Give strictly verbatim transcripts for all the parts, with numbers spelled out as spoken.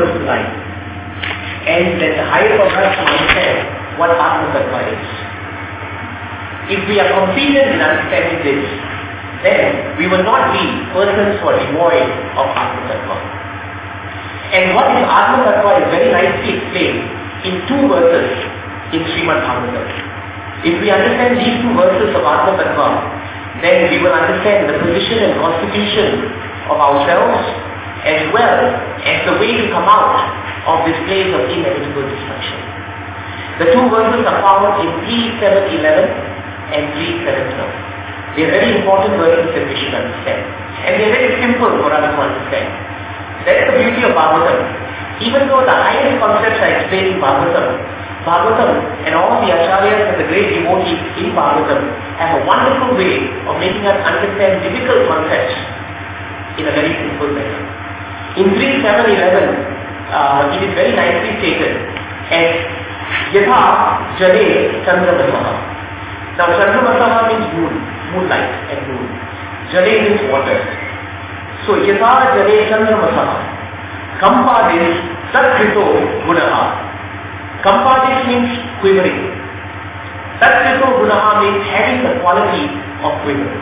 equals to nine. And then the higher for us to understand what Atma Tattva is. If we are competent in understanding this, then we will not be persons who are devoid of Atma Tattva. And what is Atma Tattva is very nicely explained in two verses in Srimad Bhagavatam. If we understand these two verses of Atma Tattva, then we will understand the position and constitution of ourselves as well as the way to come out of this place of inevitable destruction. The two verses are found in three seven eleven and three seven twelve. They are very important verses that we should understand. And they are very simple for us to understand. That's the beauty of Bhagavatam. Even though the highest concepts are explained in Bhagavatam, Bhagavatam and all the acharyas and the great devotees in Bhagavatam have a wonderful way of making us understand difficult concepts in a very simple manner. In three seven eleven, uh, it is very nicely stated as Yatha Jale Chandramasaha. Now Chandramasaha means moon, moonlight and moon. Jale means water. So Yatha Jale Chandramasaha. Kampadis Satkrito Gunaha. Kampadis means quivering. Satkrito Gunaha means having the quality of quivering.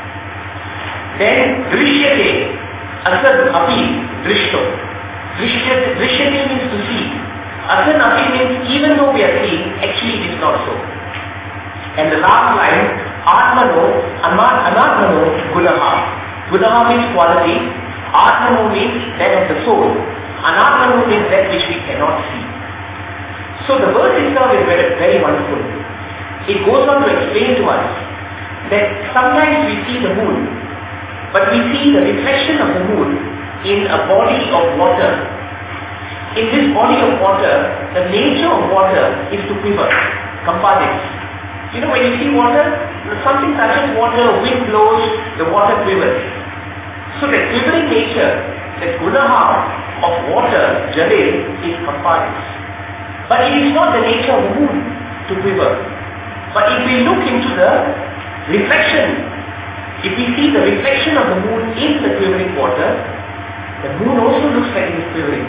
Then Drishyate Asad Api Drishto. Drishyate, Drishyate means to see. Asad Api means even though we are seeing, actually it is not so. And the last line, Atmano Anatmano Gunaha. Gunaha means quality. Atmano means that of the soul. Anatmano means that which we cannot see. So the verse itself is very, very wonderful. It goes on to explain to us that sometimes we see the moon, but we see the reflection of the moon in a body of water. In this body of water, the nature of water is to quiver, Kampadis. You know, when you see water, something touches water, wind blows, the water quivers. So the quivering nature, the gunaha of water, Jale, is Kampadis. But it is not the nature of the moon to quiver. But if we look into the reflection, if we see the reflection of the moon in the quivering water, the moon also looks like it is quivering.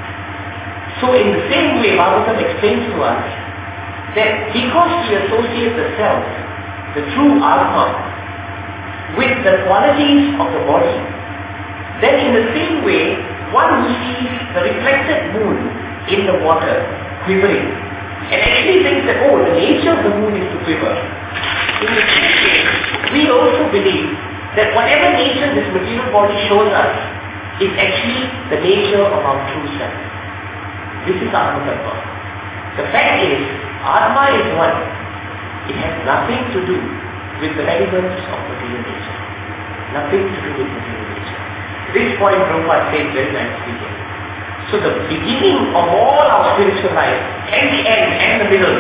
So in the same way, Bhagavatam explains to us that because we associate the self, the true Atma, with the qualities of the body, then in the same way, one who sees the reflected moon in the water quivering, and actually thinks that, oh, the nature of the moon is to quiver. In the same way, we also believe that whatever nature this material body shows us is actually the nature of our true self. This is Atma Tattva. The fact is, Atma is one. It has nothing to do with the elements of material nature. Nothing to do with material nature. This point Prabhupada said very nicely here. So the beginning of all our spiritual life, and the end, and the middle,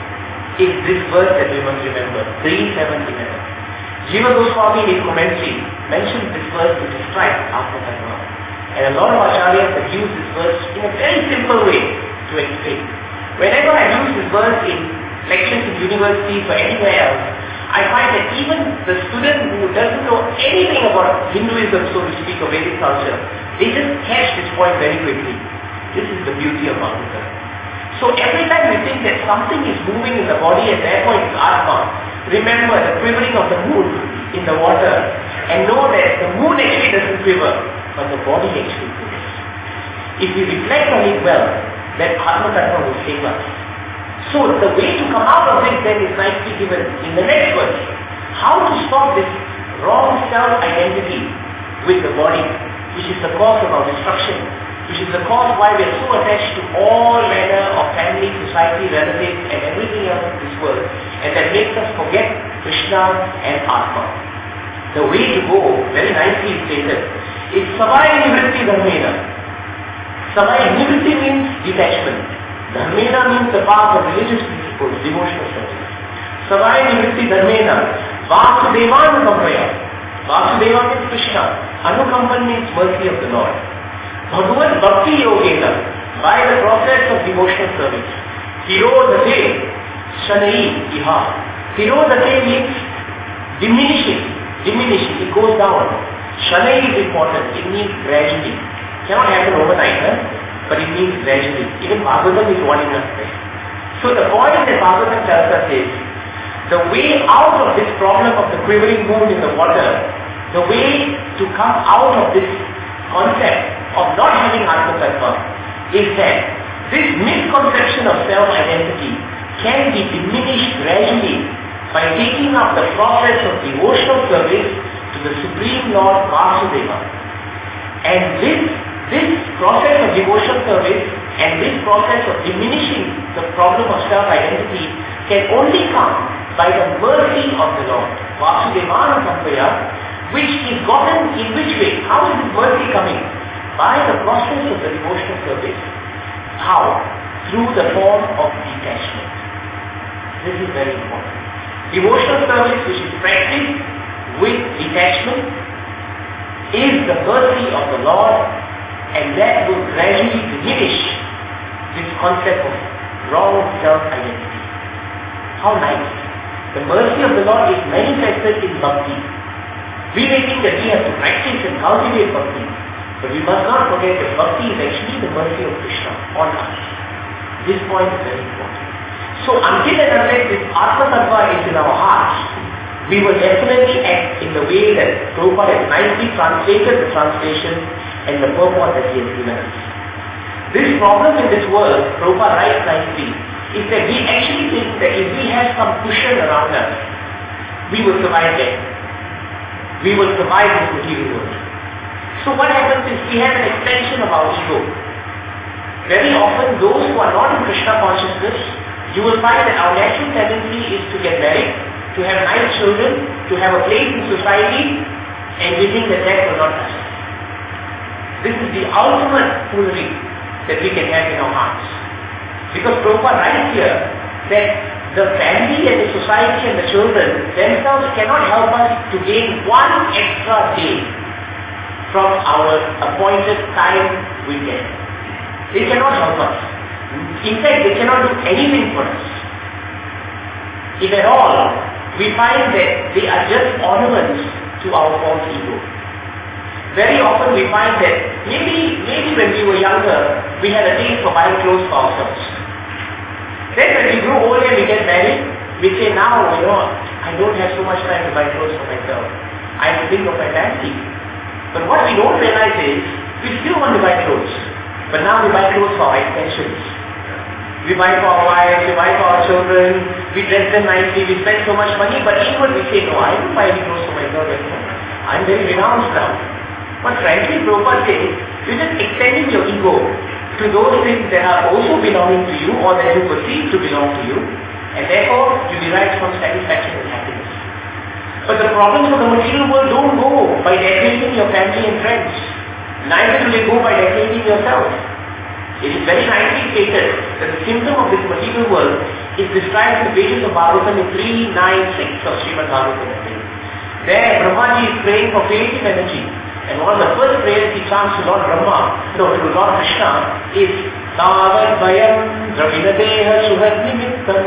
is this verse that we must remember, three seven eleven. Jiva Goswami in his commentary mentions this verse to describe Atma Tattva. And a lot of acharyas have used this verse in a very simple way to explain. Whenever I use this verse in lectures in universities or anywhere else, I find that even the student who doesn't know anything about Hinduism, so to speak, or Vedic culture, they just catch this point very quickly. This is the beauty of Bhagavatam. So every time we think that something is moving in the body and therefore it's Atma, remember the quivering of the moon in the water and know that the moon actually doesn't quiver, but the body actually quivers. If we reflect on it well, then Atma Tattva will save us. So the way to come out of it then is nicely given in the next verse. How to stop this wrong self-identity with the body, which is the cause of our destruction, which is the cause why we are so attached to all manner of family, society, relatives and everything else in this world, and that makes us forget Krishna and Atma. The way to go, very nicely stated, is Savai Nivritti Dharmena. Savai Nivritti means detachment. Dharmena means the path of religious principles, devotional service. Savai Nivritti Dharmena, Vasudevanakamaya. Vasudeva means Krishna. Anukampan means mercy of the Lord. Bhagavad Bhakti Yogena, by the process of devotional service. Tirodhate, Shanai Iha. Tirodhate means diminishing, diminishing, it goes down. Shanai is important, it means gradually. Cannot happen overnight. Huh? but it means gradually. Even Bhagavatam is warning us there. So the point that Bhagavatam tells us is, the way out of this problem of the quivering moon in the water, the way to come out of this concept of not having Atma-tattva is that this misconception of self-identity can be diminished gradually by taking up the process of devotional service to the Supreme Lord Vasudeva. And this, this process of devotional service and this process of diminishing the problem of self-identity can only come by the mercy of the Lord. Vasudevana Sampaya, which is gotten in which way? How is this mercy coming? By the process of the devotional service. How? Through the form of detachment. This is very important. Devotional service which is practiced with detachment is the mercy of the Lord, and that will gradually diminish this concept of wrong self-identity. How nice. The mercy of the Lord is manifested in bhakti. We may think that we have to practice and cultivate bhakti, but we must not forget that bhakti is actually the mercy of Krishna on us. This point is very important. So until and unless this Atma-tattva is in our hearts, we will definitely act in the way that Prabhupada has nicely translated the translation and the purport that he has given us. This problem in this world, Prabhupada writes nicely, is that we actually think that if we have some cushion around us, we will survive that. We will survive this material world. So what happens is we have an extension of our ego. Very often those who are not in Krishna consciousness, you will find that our natural tendency is to get married, to have nice children, to have a place in society, and we think that that will not last. This is the ultimate foolery that we can have in our hearts. Because Prabhupada writes here that the family and the society and the children themselves cannot help us to gain one extra day from our appointed time with them. They cannot help us. In fact, they cannot do anything for us. If at all, we find that they are just ornaments to our false ego. Very often we find that maybe, maybe when we were younger, we had a taste for buying clothes for ourselves. Then when we grow older and we get married, we say now, you know, I don't have so much time to buy clothes for myself. I have to think of my family. But what we don't realize is, we still want to buy clothes. But now we buy clothes for our extensions. We buy for our wives, we buy for our children, we dress them nicely, we spend so much money, but inward we say, no, I don't buy any clothes for myself anymore. I'm very renounced now. But frankly, Prabhupada says, you're just extending your ego to those things that are also belonging to you or that you perceive to belong to you, and therefore you derive some satisfaction and happiness. But the problems of the material world don't go by decorating your family and friends. Neither do they go by decorating yourself. It is very nicely stated that the symptom of this material world is described in the pages of Bhagavatam in three ninety-six of Srimad Bhagavatam. There, Brahmaji is praying for creative energy. And one of the first prayers he chants to Lord Brahma, no, to Lord Krishna, is Tāvad Vayam Dravinadeha Shuhad Nimittam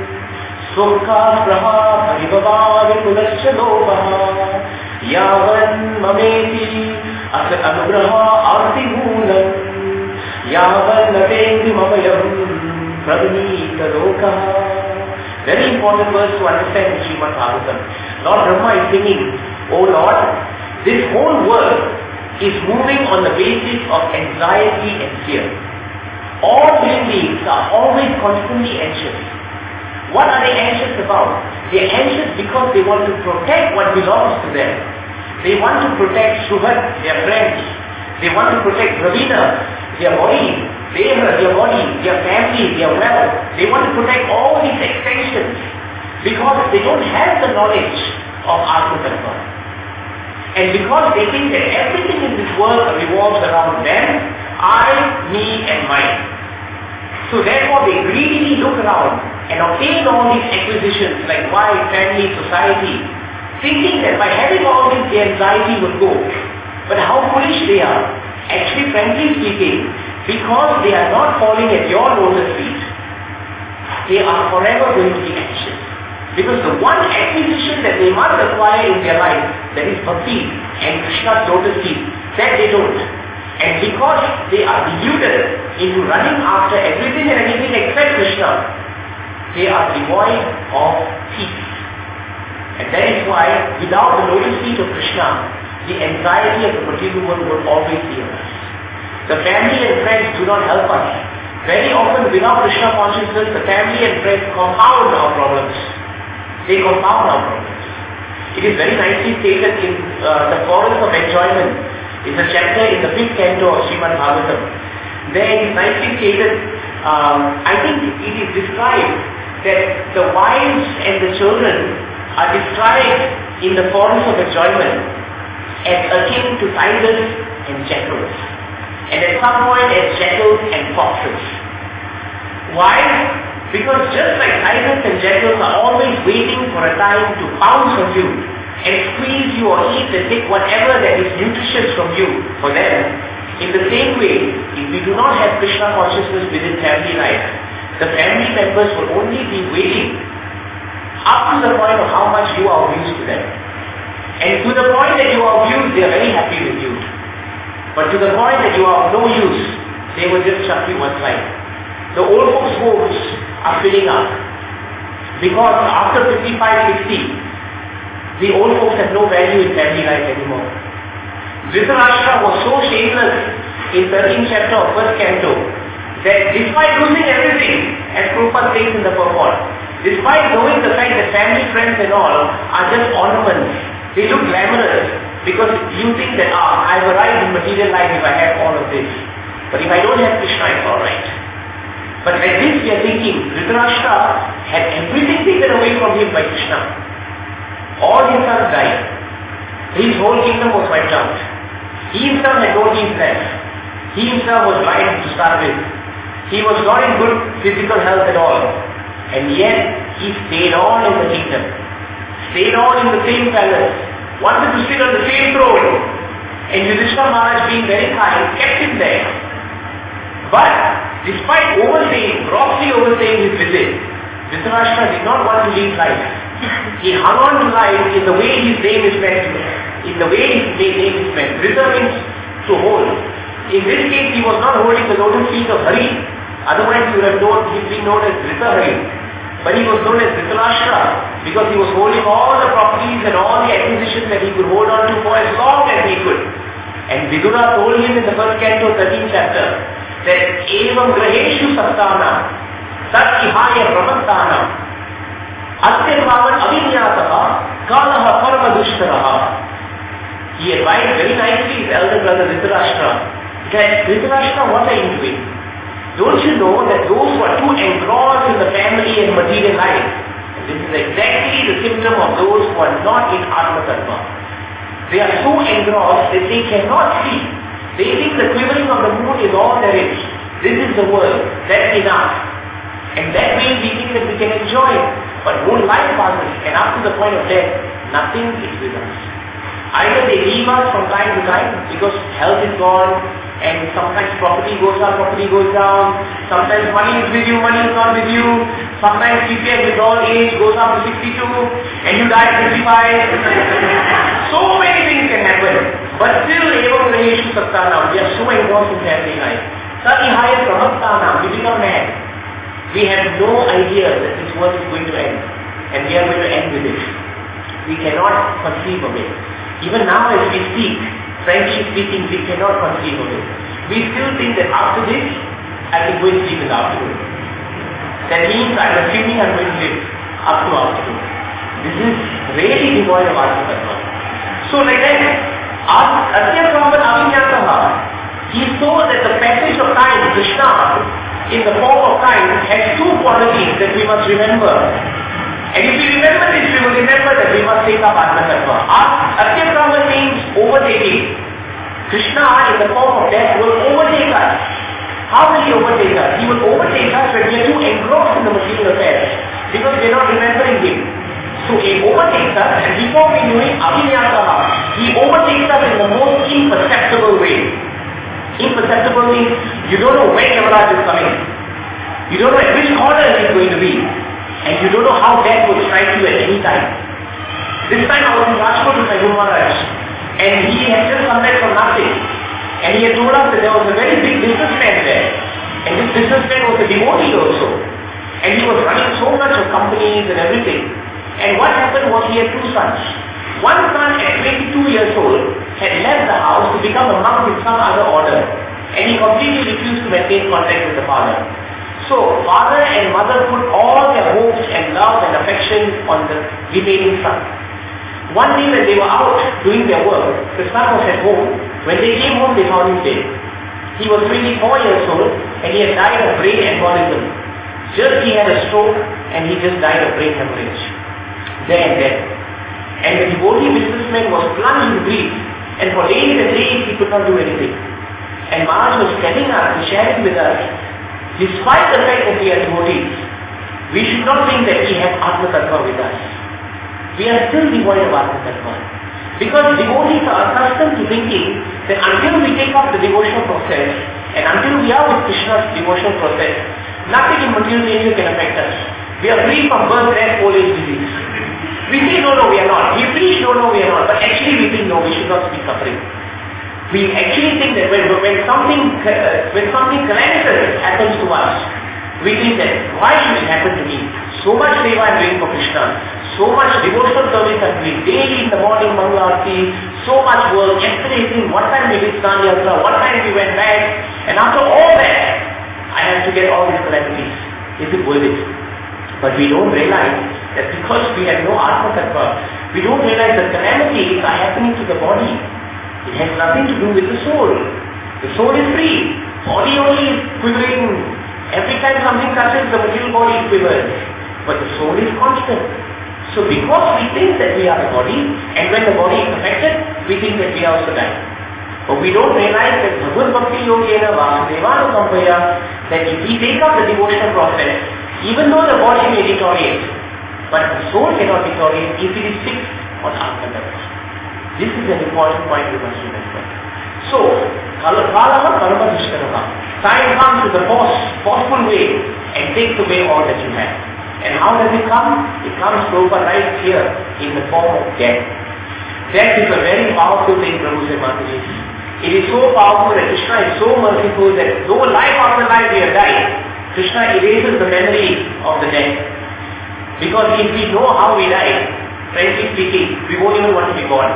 Sukha Praha Paribhava Vipulascha Lobaha Yavan Mameti Asat Anugraha Arti Moolam Yavan Natendri Mamayam Pradhanita Lokaha. Very important verse to understand in Srimad Bhagavatam. Lord Brahma is singing, O Lord, this whole world is moving on the basis of anxiety and fear. All living beings are always constantly anxious. What are they anxious about? They are anxious because they want to protect what belongs to them. They want to protect Shuhat, their friends. They want to protect Ravina, their body, Deha, their body, their family, their wealth. They want to protect all these extensions because they don't have the knowledge of Atma-tattva. And because they think that everything in this world revolves around them, I, me and mine. So therefore they greedily look around and obtain all these acquisitions like wife, family, society, thinking that by having all this the anxiety will go. But how foolish they are. Actually, frankly speaking, because they are not falling at your lotus feet, they are forever going to be anxious. Because the one acquisition that they must acquire in their life, that is bhakti and Krishna's lotus feet, that they don't. And because they are deluded into running after everything and anything except Krishna, they are devoid of peace. And that is why, without the lotus feet of Krishna, the anxiety of the material world will always be on us. The family and friends do not help us. Very often, without Krishna consciousness, the family and friends compound our problems. They compound our problems. It is very nicely stated in uh, the Forest of Enjoyment. It's a chapter in the fifth canto of Srimad Bhagavatam. There it is nicely stated, um, I think it is described that the wives and the children are described in the Forest of Enjoyment as akin to tigers and jackals. And at some point as jackals and foxes. Why? Because just like tigers and jackals are always waiting for a time to pounce on you and squeeze you or eat and take whatever that is nutritious from you for them, in the same way, if we do not have Krishna consciousness within family life, the family members will only be waiting up to the point of how much you are of use to them. And to the point that you are of use, they are very happy with you. But to the point that you are of no use, they will just chuck you one side. The old folks' homes are filling up. Because after fifty-five, sixty, the old folks have no value in family life anymore. Dhritarashtra was so shameless in thirteenth chapter of first canto that despite losing everything, as Prabhupada says in the purport, despite knowing the fact that family, friends and all are just ornaments, they look glamorous because you think that ah, I've arrived in material life if I have all of this. But if I don't have Krishna, it's alright. But at this we are thinking, Dhritarashtra had everything taken away from him by Krishna. All his sons died. His whole kingdom was wiped out. He himself had no needs left. He himself was blind to start with. He was not in good physical health at all. And yet, he stayed on in the kingdom. Stayed on in the same palace. Wanted to sit on the same throne. And Yudhishthira Maharaj, being very kind, kept him there. But, despite overstaying, grossly overstaying his visit, Dhritarashtra did not want to leave life. He hung on to life in the way his name is meant to. In the way his name is meant. Dhrita means to hold. In this case, he was not holding the lotus feet of Hari. Otherwise, he would have known, he'd been known as Dhrita Hari. But he was known as Dhritarashtra because he was holding all the properties and all the acquisitions that he could hold on to for as long as he could. And Vidura told him in the first canto, thirteenth chapter, that evam graheshu sattana tat ihaya pramattana atyarvavan avinyataha kalaha paramadushtaraha. He advised very nicely his elder brother Dhritarashtra that Dhritarashtra, what are you doing? Don't you know that those who are too engrossed in the family and material life, this is exactly the symptom of those who are not in Atma Tattva. They are so engrossed that they cannot see. They think the quivering of the moon is all there is. This is the world. That's enough. And that way we think that we can enjoy it. But whole life passes, and up to the point of death, nothing is with us. Either they leave us from time to time because health is gone, and sometimes property goes up, property goes down. Sometimes money is with you, money is not with you. Sometimes P P F withdrawal age goes up to sixty-two and you die at fifty-five. So many things can happen. But still, evam graheshu sattana, we are so engrossed in family life. Satihaya pramattana, we become mad. We have no idea that this world is going to end. And we are going to end with it. We cannot conceive of it. Even now as we speak, frankly speaking, we cannot conceive of it. We still think that after this, I can go and sleep in the afternoon. That means I'm assuming I'm going to live up to afternoon. This is really devoid of Atma Tattva. So like that, Atyarvavan avinyataha, he saw that the passage of time, Krishna, in the form of time, has two qualities that we must remember. And if we remember this, we will remember that we must take up Atma Tattva. Atyarvavan means overtaking. Krishna, in the form of death, will overtake us. How will he overtake us? He will overtake us when we are too engrossed in the material affairs, because we are not remembering him. So he overtakes us, and before we know it, avinyataha, he overtakes us in the most imperceptible way. Imperceptible means you don't know when Yamaraj is coming. You don't know at which corner he is going to be. And you don't know how death will strike you at any time. This time I was in Rajkot with my Guru Maharaj, and he had just come back from nothing. And he had told us that there was a very big businessman there. And this businessman was a devotee also. And he was running so much of companies and everything. And what happened was he had two sons. One son at twenty-two years old had left the house to become a monk with some other order. And he completely refused to maintain contact with the father. So, father and mother put all their hopes and love and affection on the remaining son. One day when they were out doing their work, the son was at home. When they came home, they found him dead. He was twenty-four years old and he had died of brain embolism. Just he had a stroke and he just died of brain hemorrhage. There and then. And the devotee businessman was plunged in grief, and for days and days he could not do anything. And Maharaj was telling us, he shared with us, despite the fact that we are devotees, we should not think that we have Atma Tattva with us. We are still devoid of Atma Tattva. Because devotees are accustomed to thinking that until we take up the devotional process, and until we are with Krishna's devotional process, nothing in material nature can affect us. We are free from birth, death, old age, disease. We say no, no, we are not. We preach no, no, we are not. But actually we think no, we should not be suffering. We actually think that when, when something uh, when something calamitous happens to us, we think that why should it happen to me? So much seva I am doing for Krishna. So much devotional service I am doing daily in the morning, Mangala Aarti, so much work. Yesterday evening, what time we did Snan Yatra, what time we went back, and after all that, I have to get all these calamities. Is it worth it? But we don't realize that because we have no Atma Tattva, we don't realize that calamities are happening to the body. It has nothing to do with the soul. The soul is free. Body only is quivering. Every time something touches the material body, it quivers. But the soul is constant. So because we think that we are the body, and when the body is affected, we think that we are also dying. But we don't realize that Bhagavad Bhakti Yogena Vasudevana Kampaya, that if we take up the devotional process, even though the body may deteriorate, but the soul cannot deteriorate if it is fixed on Atma Tattva. This is an important point we must remember. So, Kalakalaha Karma Nishkaraha. Time comes with a force, forceful way and takes away all that you have. And how does it come? It comes over right here in the form of death. Death is a very powerful thing, Prabhu and Mataji. It is so powerful that Krishna is so merciful that though life after life we have died, Krishna erases the memory of the death. Because if we know how we died, frankly speaking, we won't even want to be born.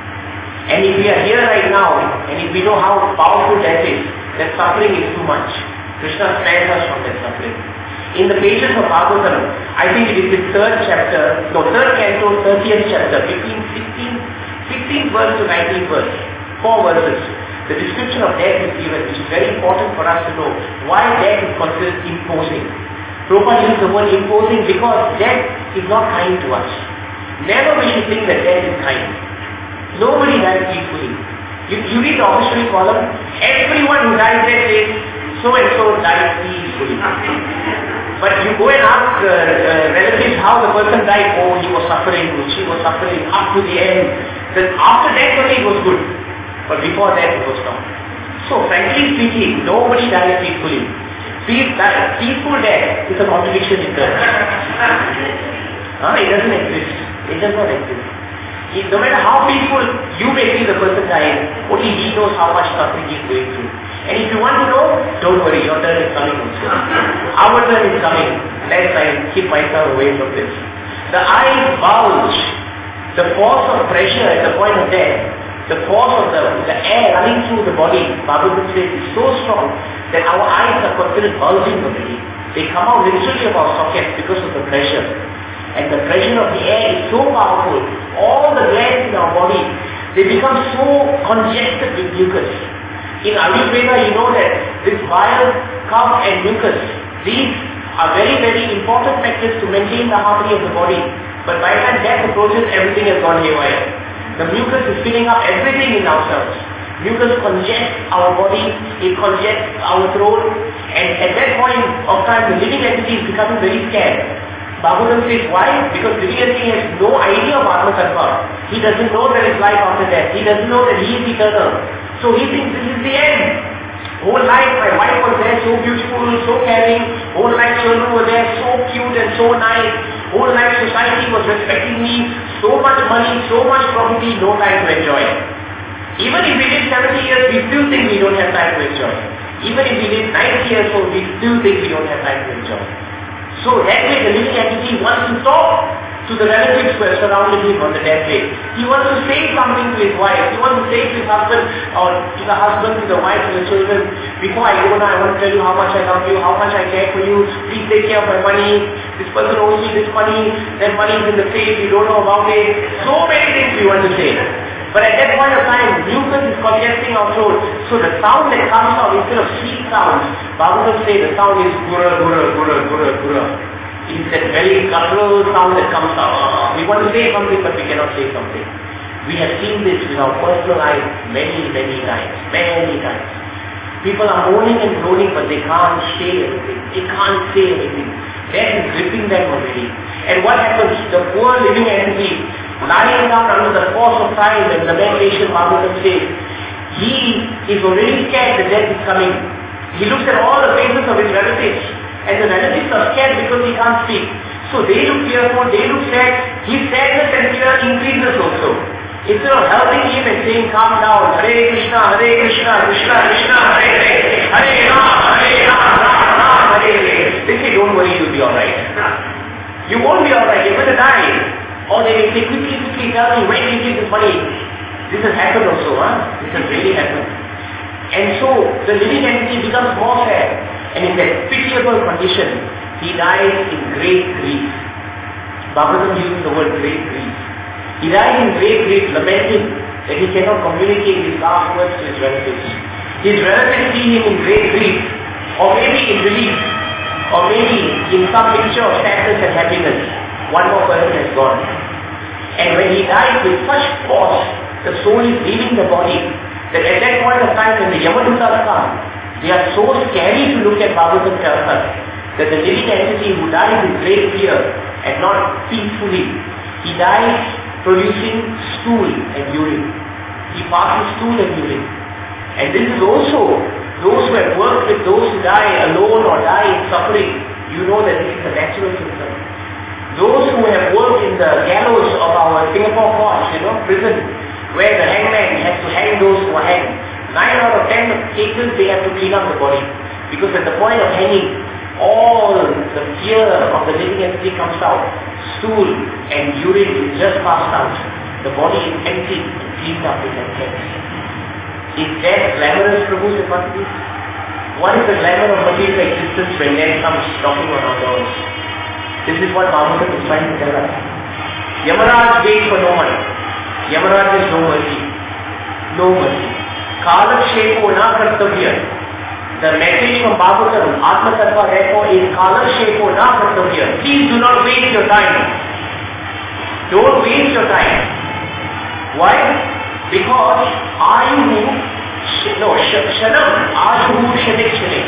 And if we are here right now, and if we know how powerful death is, that suffering is too much. Krishna spares us from that suffering. In the pages of Bhagavatam, I think it is the third chapter, no, third canto, thirtieth chapter, between sixteenth, sixteenth verse to nineteenth verse, four verses. The description of death is given, which is very important for us to know why death is considered imposing. Prabhupada used the word imposing because death is not kind to us. Never we should think that death is kind. Nobody dies peacefully. You, you read the obituary column, everyone who dies there says, so and so died peacefully. But you go and ask uh, uh, relatives how the person died, oh he was suffering, she was suffering up to the end. Then after death only it was good. But before that it was not. So frankly speaking, nobody dies peacefully. Peaceful death is a contradiction in terms. huh? It doesn't exist. It does not exist. It, no matter how peaceful you may see the person dying, only he knows how much suffering he is going through. And if you want to know, don't worry, your turn is coming also. Our turn is coming. Let's I keep myself away from this. The eyes bulge. The force of pressure at the point of death, the force of the, the air running through the body, Bhagavatam says, is so strong that our eyes are considered bulging already. They come out literally of our sockets because of the pressure. And the pressure of the air is so powerful, all the glands in our body, they become so congested with mucus. In Ayurveda, you know that this bile, cough and mucus, these are very, very important factors to maintain the harmony of the body. But by the time death approaches, everything has gone haywire. The mucus is filling up everything in ourselves. Mucus congests our body, it congests our throat, and at that point of time, the living entity is becoming very scared. Bhagavatam says, why? Because living entity has no idea of Atma Tattva. He doesn't know there is life after death. He doesn't know that he is eternal. So he thinks this is the end. Whole life, my wife was there, so beautiful, so caring. Whole life, children were there, so cute and so nice. Whole life, society was respecting me. So much money, so much property, no time to enjoy. Even if we live seventy years, we still think we don't have time to enjoy. Even if we live ninety years old, we still think we don't have time to enjoy. So that way the living entity wants to talk to the relatives who have surrounded him on the deathbed. He wants to say something to his wife. He wants to say to his husband, or to the husband, to the wife, to the children, before I go now, I want to tell you how much I love you, how much I care for you. Please take care of my money. This person owes me this money. That money is in the safe. You don't know about it. So many things we want to say. But at that point of time, mucus is congesting our throat. So the sound that comes out, instead of sweet sound, Bhagavatam say the sound is gura, gura, gura, gura, gura. It's that very guttural sound that comes out. We want to say something, but we cannot say something. We have seen this with our personal eyes many, many times. Many times. People are moaning and groaning, but they can't say anything. They can't say anything. Death is gripping them already. And what happens? The poor living entity, lying down under the force of time, and the meditation Bhagavatam says, he is already scared that death is coming. He looks at all the faces of his relatives, and the relatives are scared because he can't speak. So they look fearful, they look sad. His sadness and fear increases also. Instead of helping him and saying, calm down, Hare Krishna, Hare Krishna, Krishna Krishna, Hare Hare, Hare Rama, Hare Rama, Rama Rama, Hare Hare. They say, don't worry, you'll be alright. You won't be alright, you're going to die. Or they may say, quickly, quickly, tell me, where did you get this money? This has happened also, huh? This has really happened. And so, the living entity becomes more sad. And in that pitiable condition, he dies in great grief. Bhagavatam uses the word great grief. He dies in great grief, lamenting that he cannot communicate his last words to his relatives. His relatives see him in great grief, or maybe in relief, or maybe in some mixture of sadness and happiness. One more person has gone. And when he dies with such force, the soul is leaving the body, that at that point of time when the Yamadutas come, they are so scary to look at. Bhagavatam tells us that the living entity who dies in great fear and not peacefully, he dies producing stool and urine. He passes stool and urine. And this is also, those who have worked with those who die alone or die in suffering, you know that this is a natural symptom. Those who have worked in the gallows of our Singapore courts, you know, prison, where the hangman has to hang those who are hanged. Nine out of ten cases they have to clean up the body. Because at the point of hanging, all the fear of the living entity comes out. Stool and urine is just passed out. The body is empty and cleaned up with that cleansed. Is death glamorous, Prabhu Sipati? What is the glamour of material existence when death comes knocking on our doors? This is what Bhagavatam is trying to tell us. Yamaraj waits for no one. Yamaraj is no mercy. No mercy. Kalakshepo na kartavya. The message from Bhagavatam, Atma Tattva, therefore, is Kalakshepo na kartavya. Please do not waste your time. Don't waste your time. Why? Because Ayuhu, no, Shanam, Ayuhu Shanik Shanik.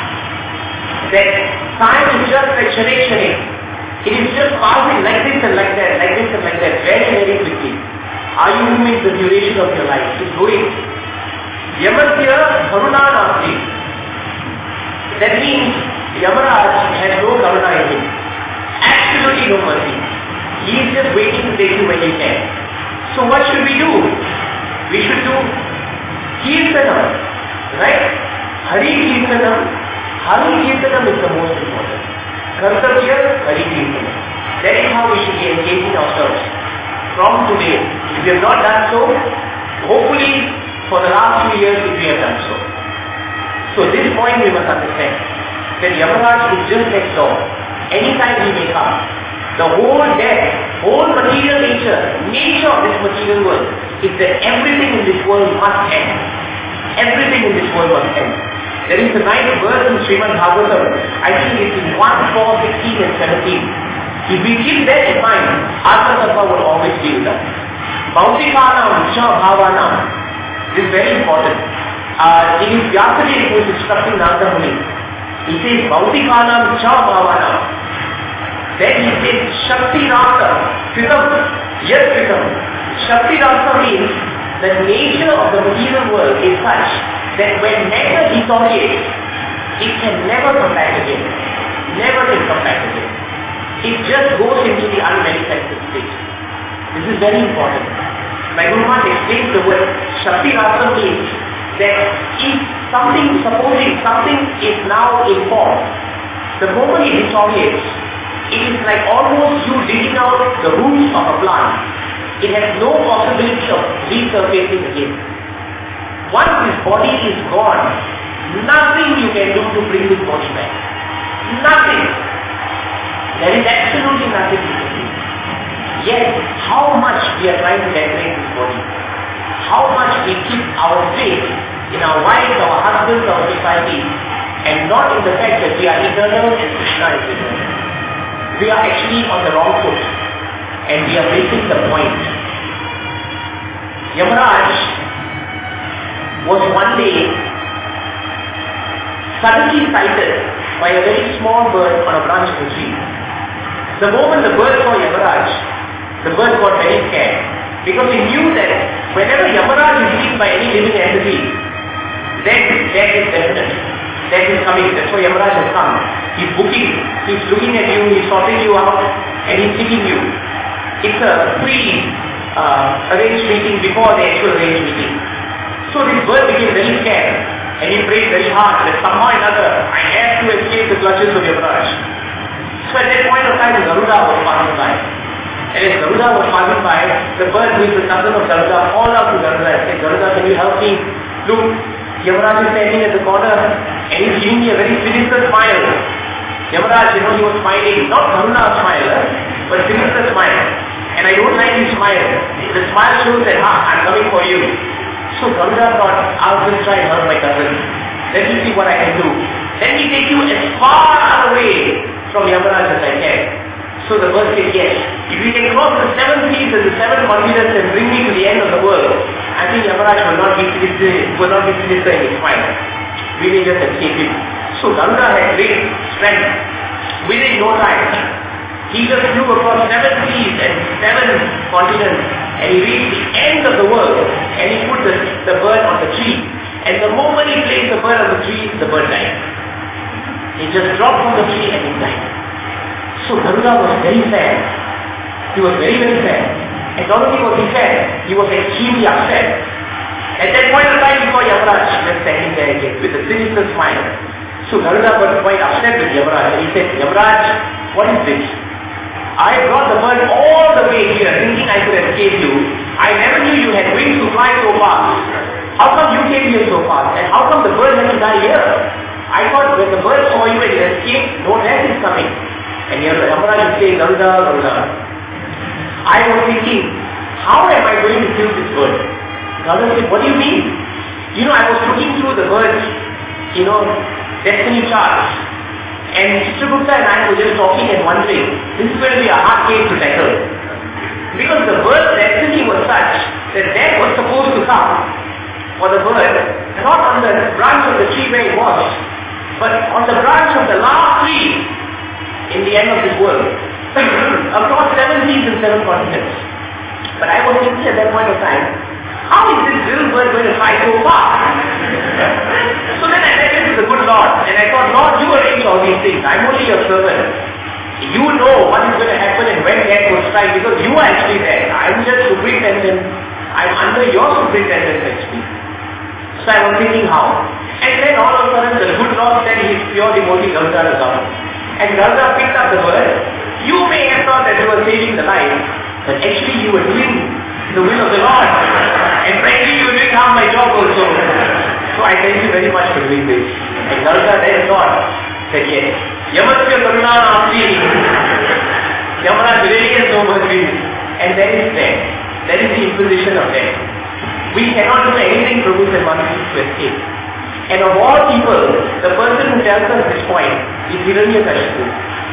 That time is just like Shanik Shanik. It is just passing like this and like that, like this and like that, very, very quickly. Ayuhu means the duration of your life. It's going. Yamasya Karuna Nasti. That means Yamaraj has no Karuna in him. Absolutely no mercy. He is just waiting to take you when he can. So what should we do? We should do Kirtanam. Right? Hari Kirtanam. Hari Kirtanam is the most important. Kartavya, Hari Kirtanam. That is how we should be engaging ourselves. From today, if we have not done so, hopefully for the last few years we have done so. So this point we must understand, that Yamaraj is just next door. Anytime he may come. The whole death, whole material nature, nature of this material world is that everything in this world must end. Everything in this world must end. There is the ninth verse in Srimad Bhagavatam. I think it's in one, four, sixteen and seventeen. If we keep that in mind, Atma Tattva will always be with us. Bhautikanam cha bhavanam. This is very important. Uh, it is Vyasadeva who is instructing Narada Muni. He says, Bhautikanam cha bhavanam. Then he says, Shakti Rasa, Kritam, yes Kritam. Shakti Rasa means the nature of the material world is such that when matter dissociates, it can never come back again. Never can come back again. It just goes into the unmanifested state. This is very important. My Guru Maharaj explains the word Shakti Rasa means that if something, supposing something is now in form, the moment it deteriorates, it is like almost you digging out the roots of a plant. It has no possibility of resurfacing again. Once this body is gone, nothing you can do to bring this body back. Nothing. There is absolutely nothing you can do. Yet, how much we are trying to decorate this body. How much we keep our faith in our wives, our husbands, our society, and not in the fact that we are eternal and Krishna is eternal. We are actually on the wrong foot, and we are missing the point. Yamaraj was one day suddenly sighted by a very small bird on a branch of a tree. The moment the bird saw Yamaraj, the bird got very scared, because he knew that whenever Yamaraj is seen by any living entity, then death is definite. Death is coming. That's why Yamaraj has come. He's booking, he's looking at you, he's sorting you out, and he's seeking you. It's a pre-arranged uh, meeting before the actual arranged meeting. So this bird became very scared, and he prayed very hard that somehow or another I have to escape the clutches of Yamaraj. So at that point of time, Garuda was passing by. And as Garuda was passing by, the bird who is the cousin of Garuda called out to Garuda and said, Garuda, can you help me? Look, Yamaraj is standing at the corner and he's giving me a very sinister smile. Yamaraj, you know, he was smiling, not Karuna smile, but sinister smile. And I don't like his smile. The smile shows that, ha, I'm coming for you. So Garuda thought, I'll just try and help my cousin. Let me see what I can do. Let me take you as far away from Yamaraj as I can. So the bird said, yes, if we can cross the seven seas and the seven continents and bring me to the end of the world, I think Yamaraj will not be sinister, will not be sinister in his smile. We may just escape him. So Garuda had great strength. Within no time, he just flew across seven seas and seven continents, and he reached the end of the world, and he put the, the bird on the tree. And the moment he placed the bird on the tree, the bird died. He just dropped from the tree and he died. So Garuda was very sad. He was very, very sad. And not only was he sad, he was extremely upset. At that point of time, he saw Yamaraj just standing there again with a sinister smile. So Garuda got quite upset with Yamaraj and he said, Yamaraj, what is this? I brought the bird all the way here thinking I could escape you. I never knew you had wings to fly so fast. How come you came here so fast? And how come the bird had to die here? I thought when the bird saw you and it escaped, no death is coming. And Yamaraj would say, Garuda, Garuda. I was thinking, how am I going to kill this bird? Garuda said, what do you mean? You know, I was looking through the bird's, you know, destiny charts. And Chitragupta and I were just talking and wondering, this is going to be a hard case to tackle. Because the bird's destiny was such that death was supposed to come for the bird, not on the branch of the tree where it was, but on the branch of the last tree in the end of this world, across seven seas and seven continents. But I was thinking at that point of time, how is this little bird going to fly so far? So then I met to the good Lord, and I thought, Lord, you arrange all these things. I'm only your servant. You know what is going to happen and when death will strike, because you are actually there. I'm just superintendent. I'm under your superintendence actually. So I was thinking how. And then all of a sudden the good Lord said his pure devotee Garuda is down. And Garuda picked up the bird. You may have thought that you were saving the life, but actually you were doing the will of the Lord. And frankly you were doing half my job also. So I thank you very much for doing this. And Garuda then thought, said yes. Yamasya Karuna Namsi. Yamaraj really has no mercy. And that is death. That is the imposition of death. We cannot do anything Prabhu and Manasi to escape. And of all people, the person who tells us this point is Hiranyakashipu.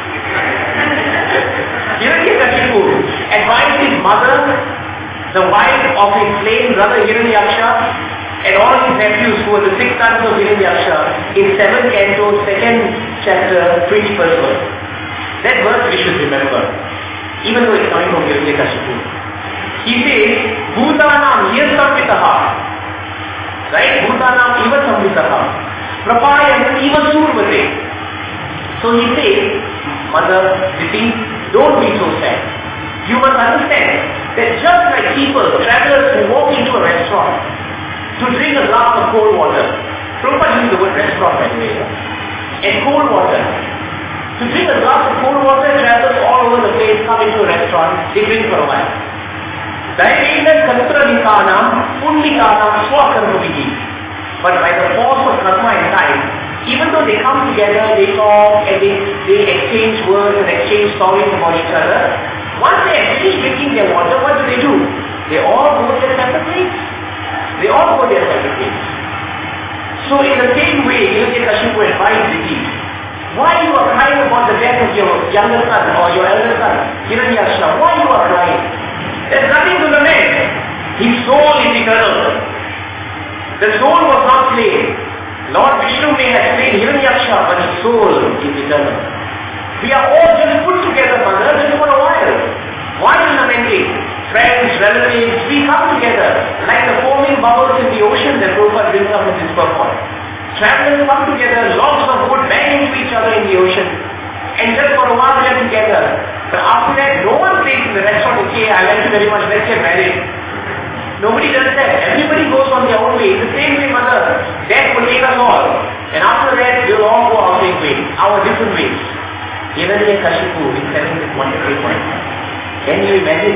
Hiranyakashipu advised his mother, the wife of his slain brother Hiranyaksha, and all his nephews who were the six sons of Hiranyaksha in seventh canto, second chapter, twenty-first verse. That verse we should remember, even though it's coming from Hiranyakashipu. He says, Bhutanam yasamvitaha. Right? Bhutanam eva samvitaha. Prapayam eva survate. So he says, Mother, Diti, don't be so sad. You must understand that just like people, travelers who walk into a restaurant to drink a glass of cold water, Prabhupada used the word restaurant by the way, and cold water. To drink a glass of cold water, travelers all over the place come into a restaurant, they drink for a while. Daivenan Katra Nikanam, Punnikanam, Swakarmaviti. But by the force of karma and time, even though they come together, they talk and they, they exchange words and exchange stories about each other, once they are finished drinking their water, what do they do? They all go their separate ways. They all go their separate ways. So in the same way, Hiranyakashipu advised Viti, why you are crying about the death of your younger son or your elder son, Hiranyaksha? Why you are crying? There's nothing to lament. His soul is eternal. The soul was not slain. Lord Vishnu may have slain Hiranyaksha, but his soul is eternal. We are all just put together, mother, just for a while. Why are you lamenting? Friends, relatives, we come together like the foaming bubbles in the ocean that Prabhupada brings up in his purport. Travelers come together, logs of wood bang into each other in the ocean, and just for a while they are together. But after that, no one says in the restaurant, okay, I like you very much, let's get married. Nobody does that. Everybody goes on their own way. It's the same way, mother. Death will take us all. And after that, we'll all go our same way, our different ways. Hiranyakashipu is telling this wonderful point. Can you imagine?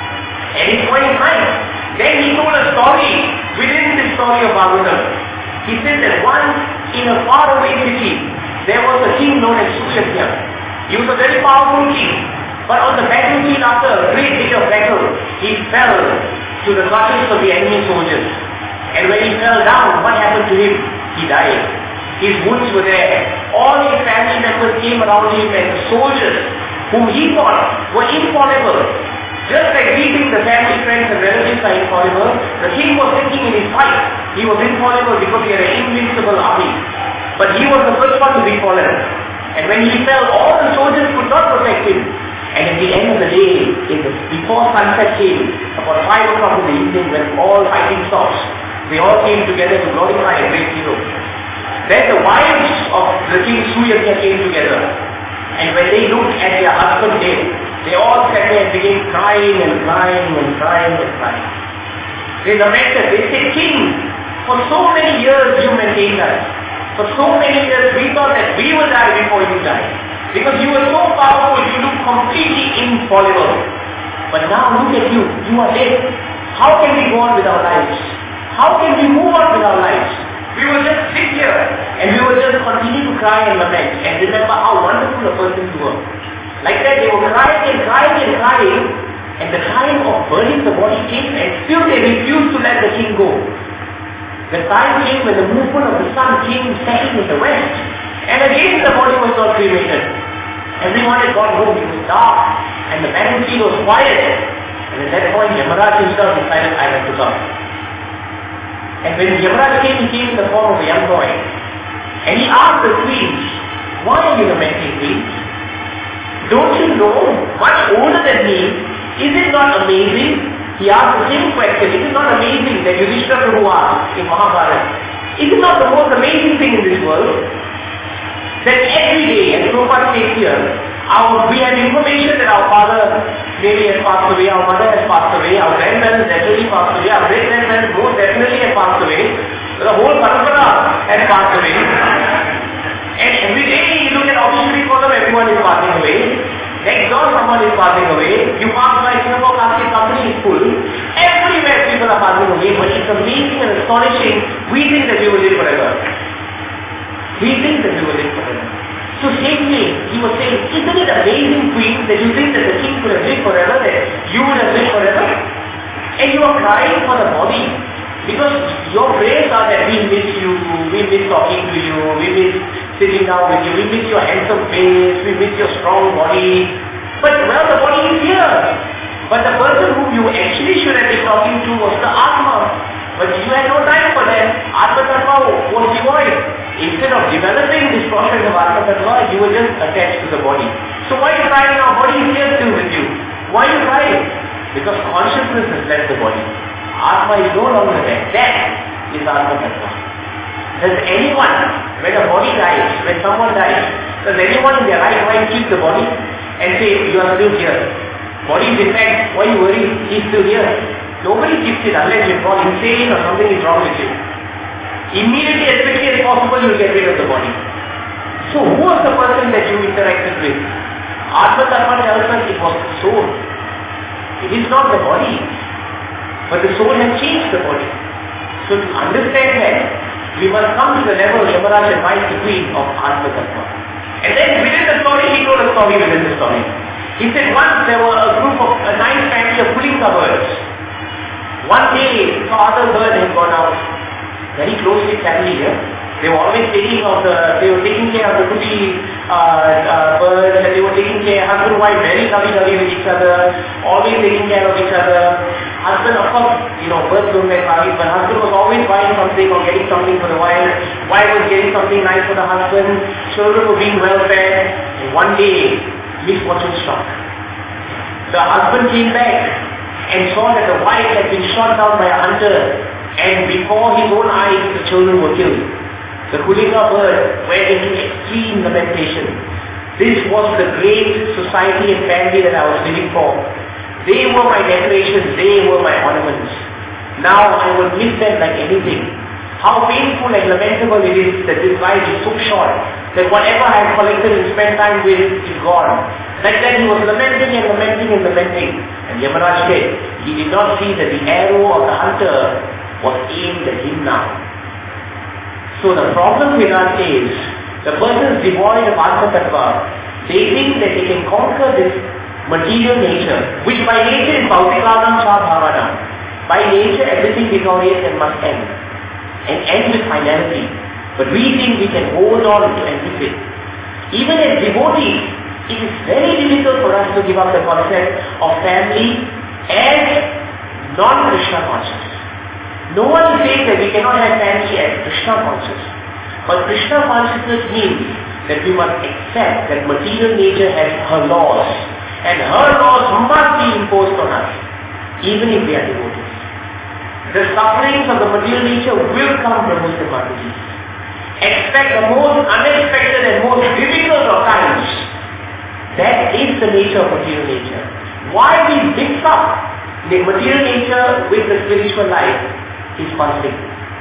At this point in time, then he told a story within the story of Bhagavatam. He said that once in a faraway city, there was a king known as Sushasya. He was a very powerful king. But on the battlefield after a great day of battle, he fell to the clutches of the enemy soldiers. And when he fell down, what happened to him? He died. His wounds were there. All his family members came around him, and the soldiers, whom he thought were infallible, just like we think the family, friends and relatives are infallible, the king was thinking in his fight, he was infallible because he had an invincible army. But he was the first one to be fallen. And when he fell, all the soldiers could not protect him. And at the end of the day, in the, before sunset came, about five o'clock in the evening, when all fighting stops, they all came together to glorify a great hero. Then the wives of the king Suyasya came together. And when they looked at their husband dead, they all sat there and began crying and crying and crying and crying. They lamented, they said, King, for so many years you maintained us. For so many years we thought that we will die before you die. Because you were so powerful, you look completely infallible. But now look at you, you are dead. How can we go on with our lives? How can we move on with our lives? We will just sit here and we will just continue to cry and lament and remember how wonderful a person you were. Like that they were crying and crying and crying, and the time of burning the body came and still they refused to let the king go. The time came when the movement of the sun came setting in the west, and again the body was not cremated. Everyone had gone home, it was dark, and the battlefield was quiet. And at that point, Yamaraj himself decided, I have to come. And when Yamaraj came, he came in the form of a young boy. And he asked the queens, why are you lamenting, queens? Don't you know, much older than me, is it not amazing? He asked the same question, is it not amazing that Yudhishthira Prabhu asked in Mahabharata? Is it not the most amazing thing in this world? That every day, as Prabhupada says here, our, we have information that our father maybe has passed away, our mother has passed away, our grandparents definitely passed away, our great-grandparents most definitely have passed away, the whole parampara has passed away. And every day you look at obituary column, everyone is passing away. Next door someone is passing away. You pass by Singapore Casket Company is full. Everywhere people are passing away, but it's amazing and astonishing. We think that we will live forever. We think that we will live forever. So same way, he was saying, isn't it amazing, queen, that you think that the king could have lived forever, that you would have lived forever? And you are crying for the body. Because your prayers are that we miss you, we miss talking to you, we miss sitting down with you, we miss your handsome face, we miss your strong body. But well, the body is here. But the person whom you actually should have been talking to was the Atma. But you had no time for that. Atma Tattva was devoid. Instead of developing this process of Atma Tattva, you were just attached to the body. So why are you crying? Our body is here still with you. Why are you crying? Because consciousness has left the body. Atma is no longer there. That is Atma Tattva. Does anyone, when a body dies, when someone dies, does anyone in their right mind keep the body and say, you are still here? Body is defect, why are you worried? He's still here. Nobody keeps it unless you've gone insane or something is wrong with you. Immediately, as quickly as possible, you will get rid of the body. So who was the person that you interacted with? Atma Tattva tells us it was the soul. It is not the body. But the soul has changed the body. So to understand that, we must come to the level Yamaraj advised the queen of Atma Tattva. And then within the story, he told a story within the story. He said once there were a group of, a nice family of Kulinga birds. One day, father bird had gone out, very closely family here. They were always taking of the, they were taking care of the Kuti uh, uh, birds, and they were taking care, husband and wife, very lovey-dovey with each other, always taking care of each other. Husband, of course, you know, birds don't get married, but husband was always buying something or getting something for the wife. Wife was getting something nice for the husband. Children were being well fed. And one day, misfortune struck. The husband came back and saw that the wife had been shot down by a hunter, and before his own eyes, the children were killed. The Kulinga bird went into extreme lamentation. This was the great society and family that I was living for. They were my decorations, they were my ornaments. Now I will miss them like anything. How painful and lamentable it is that this life is so short, that whatever I have collected and spent time with is gone. Like that he was lamenting and lamenting and lamenting. And Yamaraj said, he did not see that the arrow of the hunter was aimed at him now. So the problem with us is, the person is devoid of Atma Tattva. They think that they can conquer this material nature, which by nature is Bhautikanam Cha Bhavana. By nature everything deteriorates and must end. And end with finality. But we think we can hold on to anything. Even as devotees, it is very difficult for us to give up the concept of family as non-Krishna conscious. No one says that we cannot have family as Krishna conscious. But Krishna consciousness means that we must accept that material nature has her laws. And her laws must be imposed on us, even if we are devotees. The sufferings of the material nature will come from Muslim Mataji. Expect the most unexpected and most difficult of times. That is the nature of material nature. Why we mix up the material nature with the spiritual life is conflict.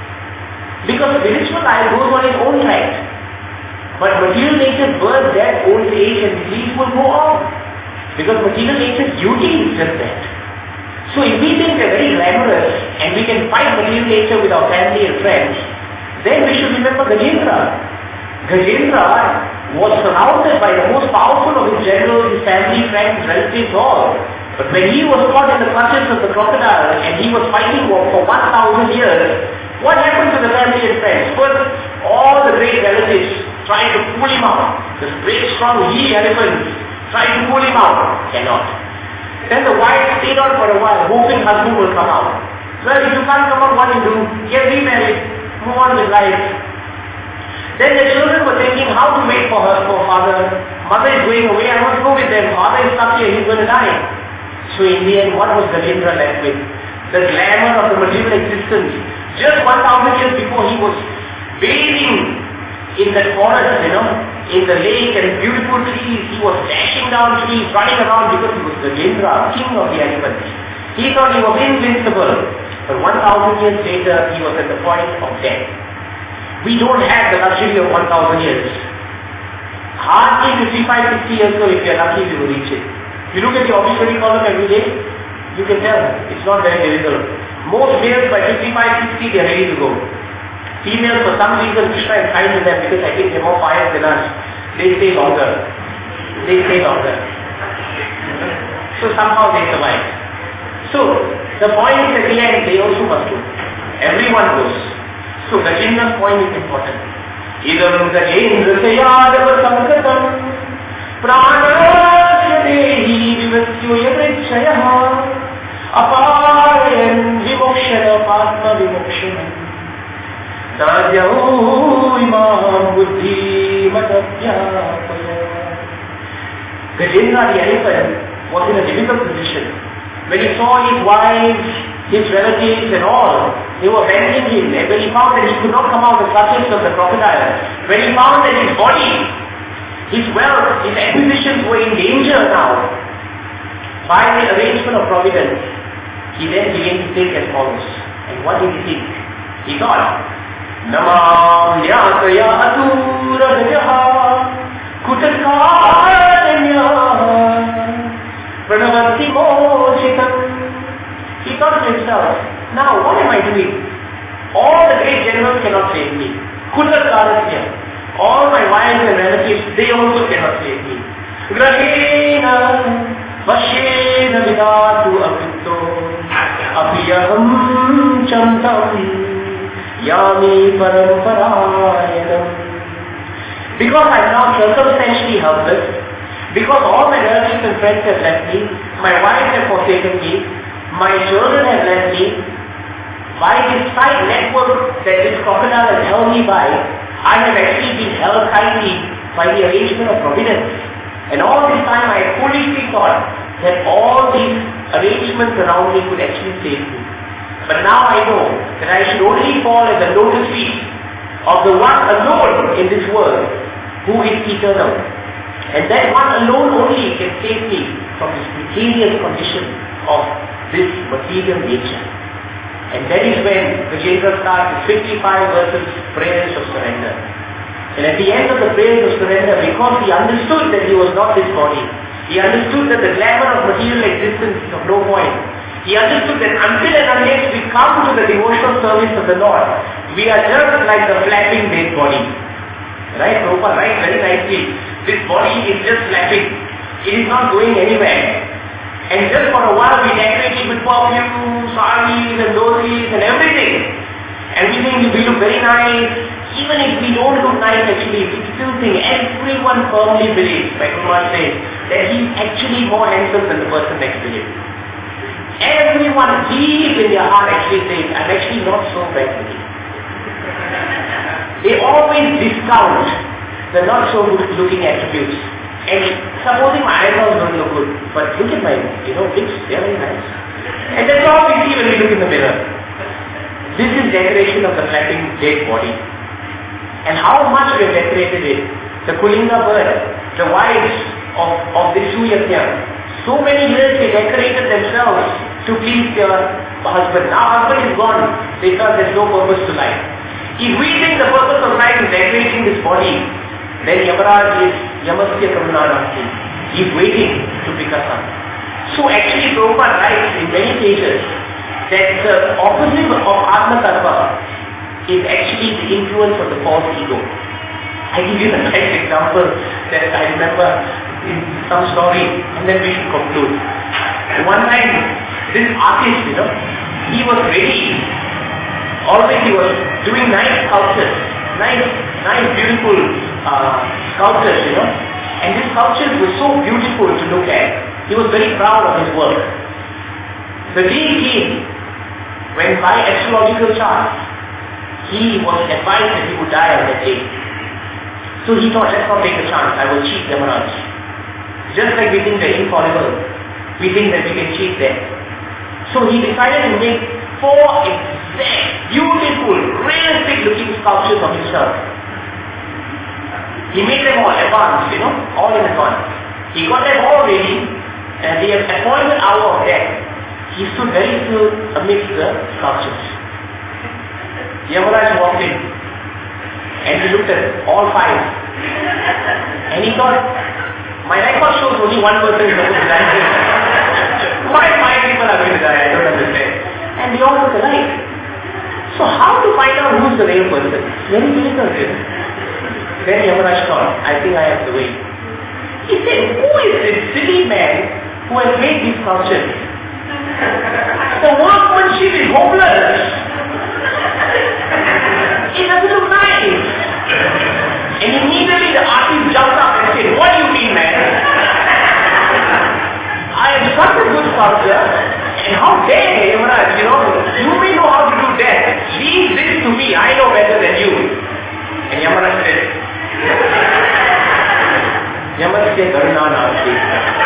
Because spiritual life goes on its own track. But material nature's birth, death, old age and disease will go on. Because material nature's duty is just that. So if we think we're very glamorous and we can fight material nature with our family and friends, then we should remember Gajendra. Gajendra was surrounded by the most powerful of his generals, his family, friends, relatives, all. But when he was caught in the clutches of the crocodile and he was fighting for one thousand years, what happened to the family and friends? First, all the great relatives tried to pull him out. The great strong he-elephants tried to pull him out. Cannot. Then the wife stayed on for a while, hoping husband will come out. Well, if you can't come out, what do you do? Get remarried. Move on with life. Then the children were thinking how to wait for her, for father. Mother is going away, I must go with them. Father is stuck here, he's going to die. So in the end, what was Gajendra left with? The glamour of the material existence. Just one thousand years before, he was bathing in the forest, you know, in the lake and beautiful trees. He was dashing down trees, running around because he was Gajendra, king of the elephants. He thought he was invincible. But one thousand years later, he was at the point of death. We don't have the luxury of one thousand years. Hardly fifty-five, sixty years ago, if you are lucky, we will reach it. You look at the obituary column every day, you can tell it's not very difficult. Most males by fifty-five, sixty, they are ready to go. Females, for some reason, Krishna is kind to them because I think they're more pious than us. They stay longer. They stay longer. So somehow they survive. So, the point is at the end, they also must go. Everyone goes. So, Gajendra's point is important. Idam Gajendra Sayadava Sankatam Pranasya Dehi Vivasyo Yavritsayaha Aparayan Vimokshana Padma Vimokshana Tajau Imam Buddhi Madhyapaya. Gajendra the elephant was in a difficult position. When he saw his wives, his relatives and all, they were bending him. And when he found that he could not come out of the clutches of the crocodile, when he found that his body, his wealth, his acquisitions were in danger now, By the arrangement of providence, he then began to think as follows. And what did he think? He thought, Namam Yataya Atura Jaha Kutakanya Pranavati Mochitam. He thought to himself, now what am I doing? All the great generals cannot save me. Kutakanya. All my wives and relatives, they also cannot save me. Grahena Vashena Vidatu Apito Apiyaham Chantam Yami Paramparayam. Because I am now circumstantially helpless, because all my relatives and friends have left me, my wife has forsaken me, my children have left me, by this tight network that this crocodile has held me by, I have actually been held tightly by the arrangement of providence. And all this time I foolishly thought that all these arrangements around me could actually save me. But now I know that I should only fall at the lotus feet of the one alone in this world who is eternal. And that one alone only can save me from this precarious condition of this material nature. And that is when Gajendra starts his fifty-five verses prayers of surrender. And at the end of the prayers of surrender, because he understood that he was not this body, he understood that the glamour of material existence is of no point. He understood that until and unless we come to the devotional service of the Lord, we are just like the flapping dead body. Right, Prabhupada, right, very nicely. This body is just flapping. It is not going anywhere. And just for a while we decorate it with perfume, saris and dhotis and everything. And we think we look very nice. Even if we don't look nice actually, we still think everyone firmly believes, like Kumar says, that he is actually more handsome than the person next to him. Everyone deep in their heart actually says, I'm actually not so bad looking. They always discount the not so good looking attributes. And supposing my eyebrows don't look good, but look at my, you know, lips, they are very nice. And that's all we see when we look in the mirror. This is decoration of the flapping dead body. And how much we have decorated it. The Kulinga bird, the wives of, of the Suyatya, so many years they decorated themselves to please their husband. Now husband is gone, they thought there's no purpose to life. If we think the purpose of life is decorating this body, then Yamaraj is Yamasya Karunanasti. He is waiting to pick us up. So actually Prabhupada writes in many cases that the opposite of Atma Tattva is actually the influence of the false ego. I give you a nice example that I remember in some story, and then we should conclude. One time, this artist, you know, he was ready. Always he was doing nice sculptures, nice, nice, beautiful uh, sculptures, you know. And these sculptures were so beautiful to look at. He was very proud of his work. The day came when, by astrological charts, he was advised that he would die on that day. So he thought, let's not take a chance, I will cheat Yamaraj. Just like we think they're infallible, we think that we can cheat them. So he decided to make four exact, beautiful, realistic looking sculptures of himself. He made them all advanced, you know, all in advance. He got them all ready, and the appointed hour of death, he stood very still amidst the sculptures. Yamaraj walked in, and he looked at all five, and he thought, my record shows only one person is supposed to die. Why five people are going to die? I don't understand. And they all look alike. So how to find out who's the real person? Very difficult. Then Yamaraj thought, I think I have the way. He said, who is this silly man who has made these sculptures? The workmanship is hopeless. It doesn't look nice. And immediately the artist jumped up and said, what do you mean, man? I am such a good sculptor, and how dare Yamaraj, you know, you may know how to do that. Leave this to me, I know better than you. And Yamaraj said, Yamasya Karunanasti.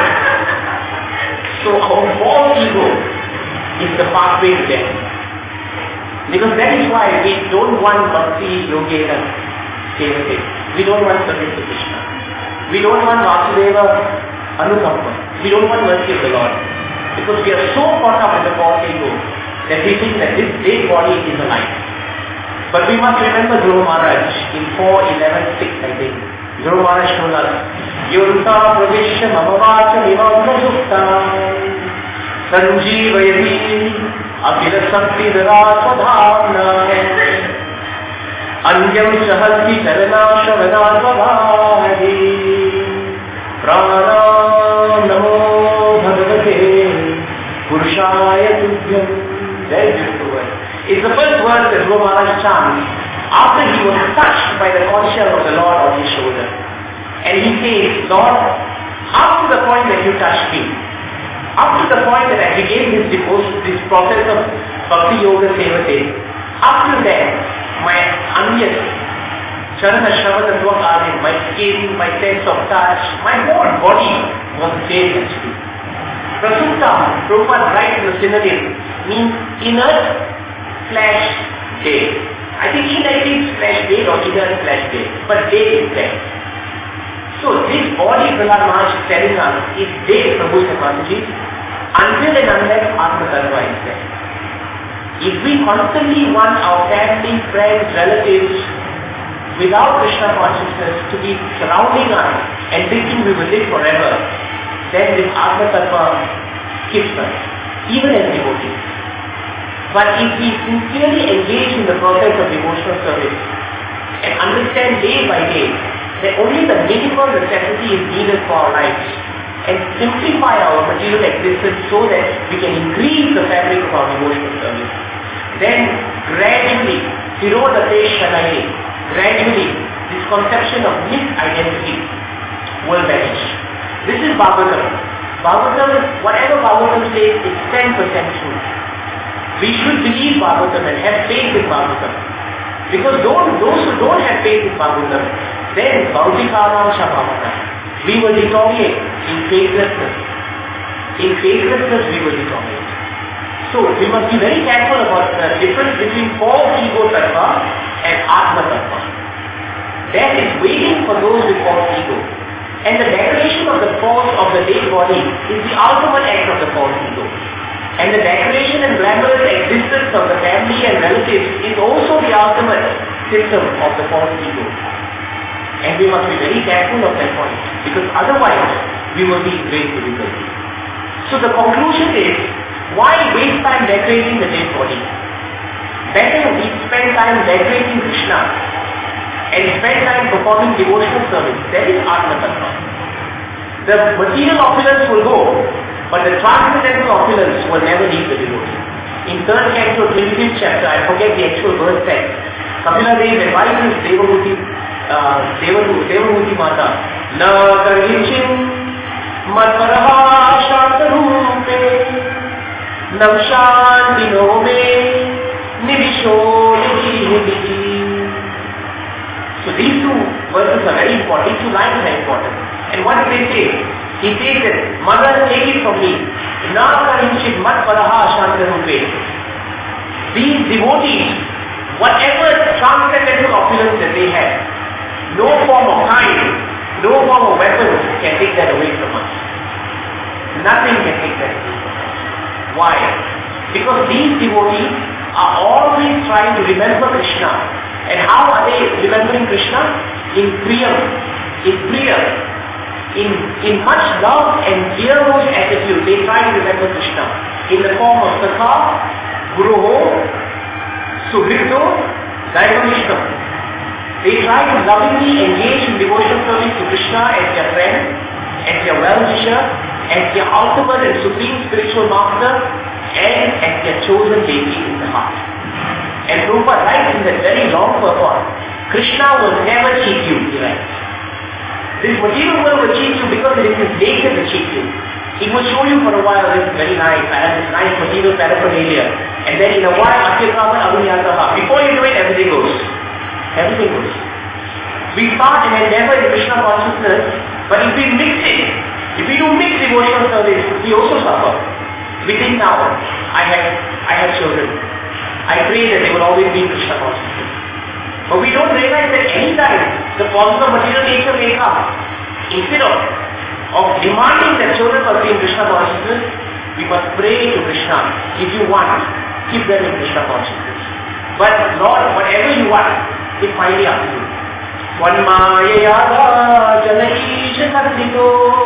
So our false ego is the pathway to death. Because that is why we don't want Bhakti Yogena Sevate. We don't want service to Krishna. We don't want Vasudeva Anukampa. We don't want mercy of the Lord. because we are so caught up in the false ego that we think that this dead body is alive. But we must remember Dhruva Maharaj in four eleven six, I think. Dhruva Maharaj told us, Yurta Pravishya Mamavacha Vivamna Sukta Sanjeevayati Akila Sakti Dharatmadhavna Anjam Sahalki Charana Shavadadvavadi Pranam Namo Bhagavate Purushaya Tubhyam. Very beautiful word. It's the first word that Dhruva Maharaj chants after he was touched by the concha of the Lord on his shoulder. And he says, Lord, up to the point that you touched me, up to the point that I began this devotion, this process of Bhakti Yoga Sevate, up to that, my anyas, Charana Shavata Dvakadi, my skin, my sense of touch, my whole body was dead actually. Prasutta, Prabhupada writes in the synonym, means inert slash dead. I think inactive slash dead or inert slash dead, but dead is dead. So this body Prahlad Maharaj is telling us is dead, Prabhu Mataji, until and unless Atma Tattva is there. If we constantly want our family, friends, relatives without Krishna consciousness to be surrounding us and thinking we will live forever, then this Atma Tattva skips us, even as devotees. But if we sincerely engage in the process of devotional service and understand day by day that only the minimal necessity is needed for our lives and simplify our material existence so that we can increase the fabric of our devotional service, then gradually, Tirodate Shanaye, gradually this conception of misidentity will vanish. This is Bhagavatam. Bhagavatam, whatever Bhagavatam says is ten percent true. We should believe Bhagavatam and have faith in Bhagavatam. Because those, those who don't have faith in Bhagavatam, then Bhautikaram Shabhavana, we will deteriorate in faithlessness. In faithlessness we will deteriorate. So we must be very careful about the difference between false ego tattva and Atma tattva. That is waiting for those with false ego. And the declaration of the false of the dead body is the ultimate act of the false ego. And the decoration and glamorous existence of the family and relatives is also the ultimate symptom of the false ego. And we must be very careful of that point, because otherwise we will be in great difficulty. So the conclusion is, why waste time decorating the dead body? Better we spend time decorating Krishna and spend time performing devotional service. That is Atma Tattva. The material opulence will go, but the transcendental opulence will never leave the devotee. In third canto, twenty-fifth chapter, I forget the actual verse text, Kapila Dev advises Devahuti, uh, Devahuti, Devahuti Mata, Na Karichin Matparaha Shantarupe Namshanti Nome Nivisho Nidhi. So these two verses are very important, these two lines are important. And what do they say? He says that, Mother, take it from me. Nakarinchit mat paraha shantarupe. These devotees, whatever transcendental opulence that they have, no form of kind, no form of weapon can take that away from us. Nothing can take that away from us. Why? Because these devotees are always trying to remember Krishna. And how are they remembering Krishna? In priyam, in prayer. In, in much love and dearmost attitude, they try to remember Krishna in the form of Sakha, Guruho, Suhridho, Daivanishnam. They try to lovingly engage in devotional service to Krishna as their friend, as their well-wisher, as their ultimate and supreme spiritual master, and as their chosen deity in the heart. And Prabhupada writes in that very long purport, Krishna will never cheat you, he writes. This material world will cheat you because it is his nature to cheat you. It will show you for a while, this is very nice, I have this nice material paraphernalia. And then in a while, Atyakaman Avinyataha. Before you do it, everything goes. Everything goes. We start an endeavor in Krishna consciousness, but if we mix it, if we do mix devotional service, we also suffer. We think now, I have, I have children. I pray that they will always be in Krishna consciousness. But we don't realize that any time the forms of material nature may come, instead of, of demanding that children must be in Krishna consciousness, We must pray to Krishna. If you want, keep them in Krishna consciousness. But Lord, whatever you want, it's finally up to you. Swanmayayada Janaisha Sakrito.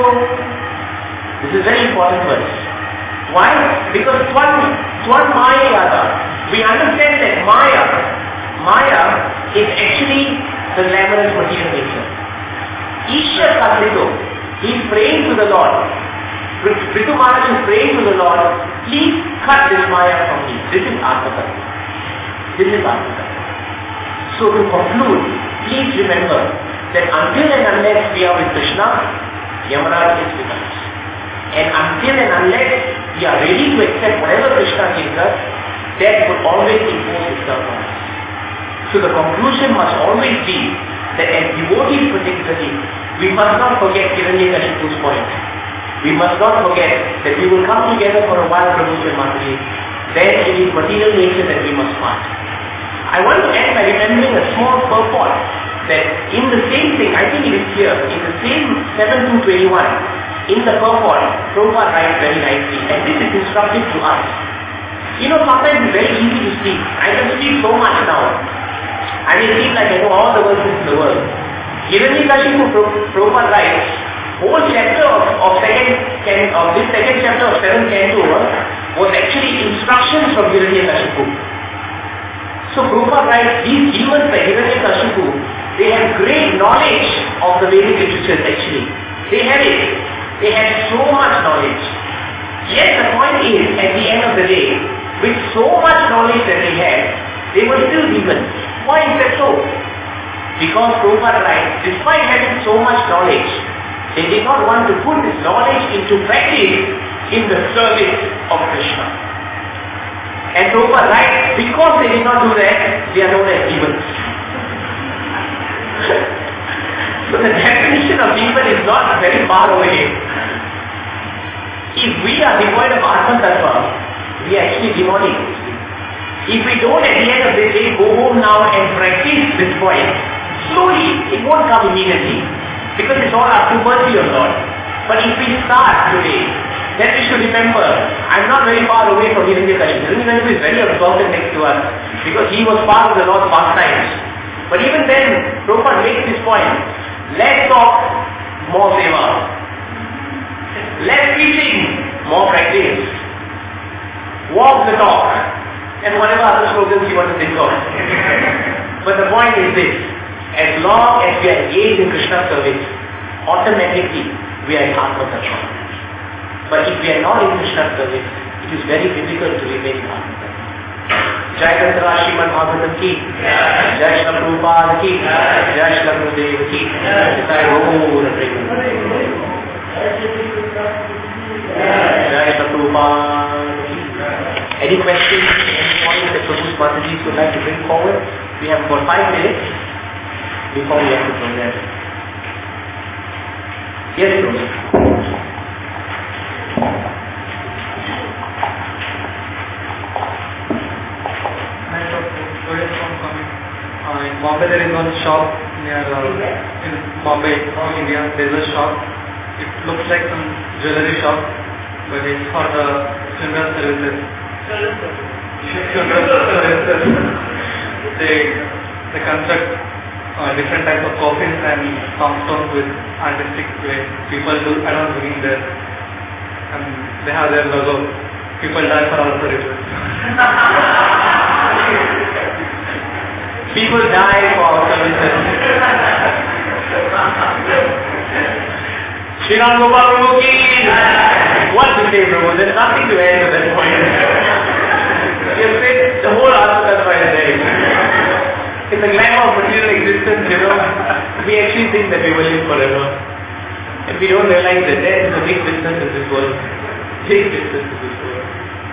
This is very important verse. Why? Because Swan, Swanmayayada, we understand that Maya, Maya is actually the glamorous material nature. Isha Sakrito, he is praying to the Lord. Prithu Maharaj is praying to the Lord, please cut this Maya from me. This is Atma. This is Atma. So to conclude, please remember that until and unless we are with Krishna, Yamaraj is with us. And until and unless we are ready to accept whatever Krishna gives us, that will always impose itself on us. So the conclusion must always be that as devotees particularly, we must not forget Hiranyakashipu's point. We must not forget that we will come together for a while, Prabhu and Mataji. Then it is material nature that we must part. I want to end by remembering a small purport that in the same thing, I think it is here, in the same seven two twenty-one, in the purport, Prabhupada writes very nicely, and this is instructive to us. You know, sometimes it's very easy to speak. I can speak so much now. I may seem like I know all the verses in the world. Hiranyakashipu, Prabhupada writes, whole chapter of, of second can, of this second chapter of seventh canto was actually instructions from Hiranyakashipu. So Prabhupada writes, these demons like Hiranyakashipu, they have great knowledge of the Vedic literatures actually. They had it. They had so much knowledge. Yet the point is, at the end of the day, with so much knowledge that they had, they were still demons. Why is that so? Because Prabhupada writes, despite having so much knowledge, they did not want to put this knowledge into practice in the service of Krishna. And Prabhupada writes, because they did not do that, they are known as demons. So the definition of demon is not very far away. If we are devoid of Atma Tattva, we are actually demonic. If we don't at the end of the day go home now and practice this point, slowly, it won't come immediately. Because it's all up to mercy of God. But if we start today, then we should remember, I'm not very far away from Hiranyakashipu. Hiranyakashipu is very absorbed next to us because he was part of the Lord's pastimes. But even then, Prabhupada makes this point. Less talk, more seva. Less preaching, more practice. Walk the talk. And whatever other slogans you want to think of. But the point is this. As long as we are engaged in Krishna service, automatically we are in Atma Tattva. But if we are not in Krishna service, it is very difficult to remain in Atma Tattva. Jai Gandhara Srimad Bhagavatam ki, Jai Shri Prabhupada ki, Jai Shri Gurudev ki, Jai Gaur Premanande. Jai Shri Prabhupada ki. Any questions, any points that Prabhu's Mataji would like to bring forward? We have about five minutes before we have to go there. Yes, Prabhu. Uh, in Bombay there is one shop near uh, in Bombay, India. There is a shop. It looks like some jewelry shop, but it's for the funeral services. Funeral services. They they construct uh, different types of coffins and tombstones with artistic way. People do around living there, and they have their logo. People die for our services. People die for our services. Shri Ram Gopal Prabhu ki. What to say, Prabhu? There's nothing to add to that point. You said the whole Atma Tattva is there. In the glamour of material existence, you know, we actually think that we will live forever. And we don't realize that there is a big business in this world. Big business in this world.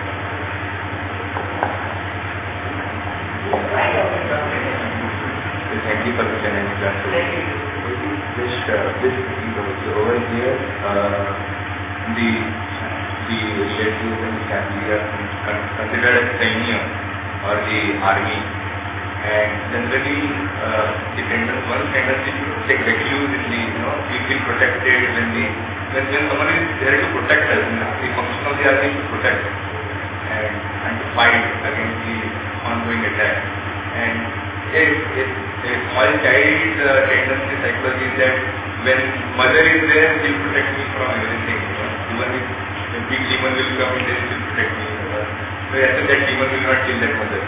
Thank you for the challenge. This, uh, this over here, uh, the the relatives and family are considered as Sainya or the army, and generally uh, the tender one tender like recluse in the, you know, we feel protected when the, when, when someone is there to protect us, you know, the function of the army is to protect and, and to fight against the ongoing attack. And a, a, a small child uh, tendency psychology is that when mother is there, she will protect me from everything. You know? Even if a big demon will come in there, she will protect me. Uh, so after that demon will not kill that mother.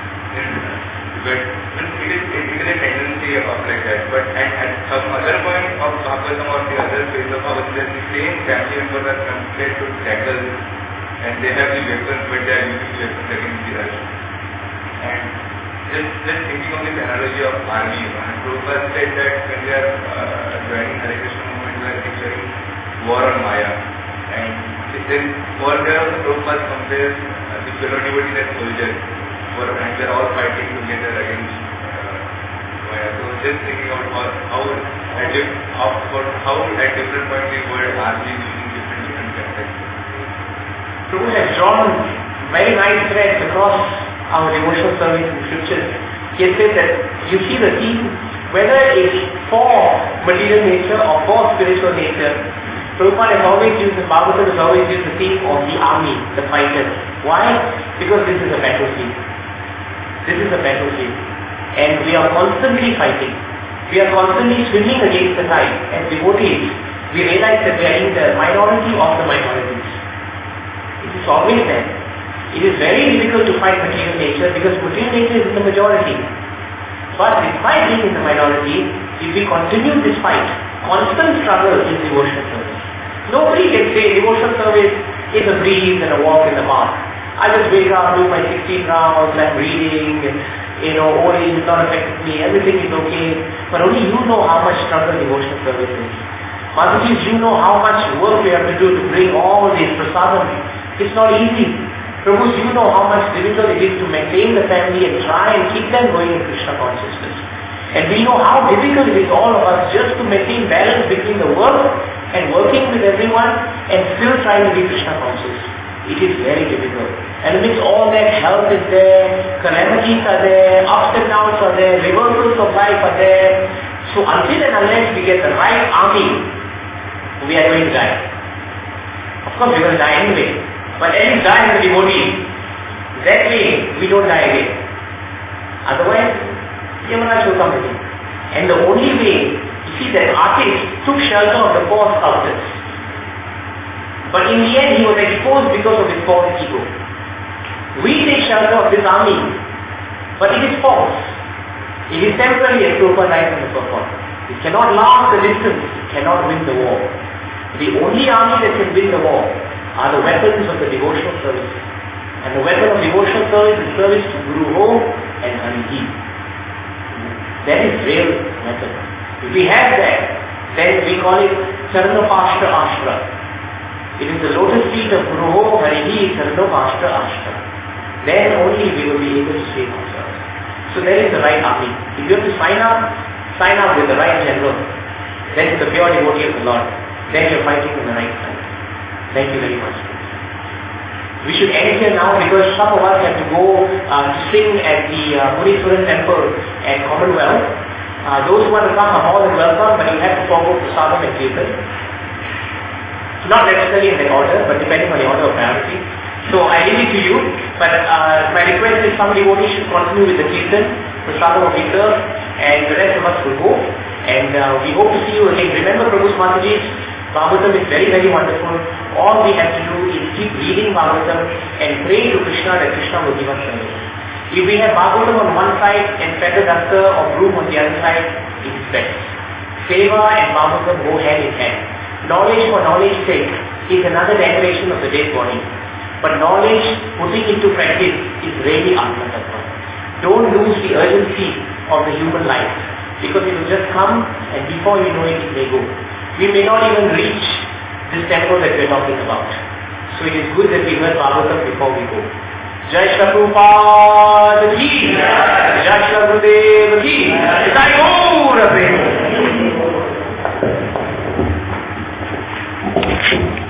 But it is, it is a tendency of like that. But at, at some other point of Bhagavatam or the other phase of Bhagavatam, the same family members are compared to jackals, and they have the weapons, but they are using the weapons against the others. And just, just thinking of this analogy of army, you know, and Prabhupada said that when they are uh, joining Hare Krishna movement, they are declaring war on Maya. And then over there also Prabhupada compares uh, the fellow devotees as soldiers. For, and they are all fighting together against uh, Maya. So just thinking about how, how, at, dif- how, how at different points in the world army is using different different contexts. Prabhu has drawn very nice threads across our devotional service in scriptures. He has said that you see the theme, whether it's for material nature or for spiritual nature, Prabhupada has always used, the Bhagavatam has always used the theme of the army, the fighters. Why? Because this is a battlefield. This is a battlefield. And we are constantly fighting. We are constantly swimming against the tide. As devotees, we realize that we are in the minority of the minorities. It is always there. It is very difficult to fight material nature because material nature is in the majority. But despite being in the minority, if we continue this fight, constant struggle is devotional service. Nobody can say devotional service is a breeze and a walk in the park. I just wake up, do my sixteen rounds, I'm reading, you know, old age is not affecting me, everything is okay. But only you know how much struggle devotional service is. Mataji's, you know how much work we have to do to bring all this prasadam. It's not easy. Prabhu's, you know how much difficult it is to maintain the family and try and keep them going in Krishna consciousness. And we know how difficult it is, all of us, just to maintain balance between the work and working with everyone and still trying to be Krishna conscious. It is very difficult. And amidst all that, health is there, calamities are there, ups and downs are there, reversals of life are there. So until and unless we get the right army, we are going to die. Of course we are going to die anyway. But at least die as a devotee. That way, we don't die again. Otherwise, Yamaraj will come again. And the only way, you see that artist took shelter of the poor sculptors. But in the end, he was exposed because of his false ego. We take shelter of this army, but it is false. It is temporary as Prabhupada writes in the purport. It cannot last the distance, it cannot win the war. The only army that can win the war are the weapons of the devotional service. And the weapon of devotional service is service to Guru Ho and Hari. That is real weapon. If we have that, then we call it Charanopashtra Ashra. It is the lotus feet of Guru Ho, Hari, Charanopashtra Ashra. Then only we will be able to save ourselves. So that is the right army. If you have to sign up, sign up with the right general. Then it's the pure devotee of the Lord. Then you're fighting on the right side. Thank you very much. We should end here now because some of us have to go uh, to sing at the uh, Muneeswaran temple at Commonwealth. Uh, those who want to come are more than welcome, but you have to follow Prasadam and Kirtan. Not necessarily in that order, but depending on the order of priority. So I leave it to you, but uh, my request is some devotees should continue with the Kirtan, Prasadam will be served, and the rest of us will go. And uh, we hope to see you again. Remember Prabhu's Mataji's Bhagavatam is very, very wonderful. All we have to do is keep reading Bhagavatam and pray to Krishna that Krishna will give us service. If we have Bhagavatam on one side and feather duster or broom on the other side, it is best. Seva and Bhagavatam go hand in hand. Knowledge for knowledge's sake is another decoration of the dead body. But knowledge, putting into practice, is really Atma Tattva. Don't lose the urgency of the human life, because it will just come and before you know it, it may go. We may not even reach this temple that we are talking about. So it is good that we heard Bhagavatam before we go. Jai Shri Prabhupada Ki, Jai Shri Gurudeva Ki, Jai Gaura Prema.